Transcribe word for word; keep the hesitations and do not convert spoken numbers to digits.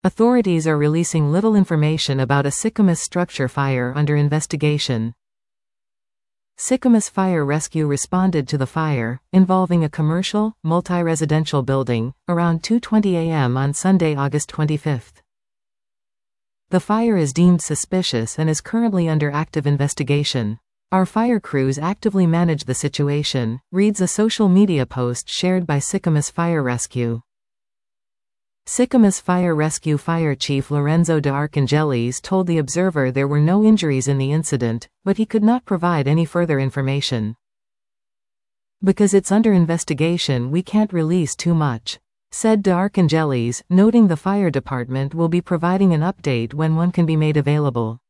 Authorities are releasing little information about a Sycamus structure fire under investigation. Sycamus Fire Rescue responded to the fire, involving a commercial, multi-residential building, around two twenty a m on Sunday, August twenty-fifth. The fire is deemed suspicious and is currently under active investigation. Our fire crews actively manage the situation, reads a social media post shared by Sycamus Fire Rescue. Sycamus Fire Rescue Fire Chief Lorenzo De Archangelis told The Observer there were no injuries in the incident, but he could not provide any further information. "Because it's under investigation, we can't release too much," said De Archangelis, noting the fire department will be providing an update when one can be made available.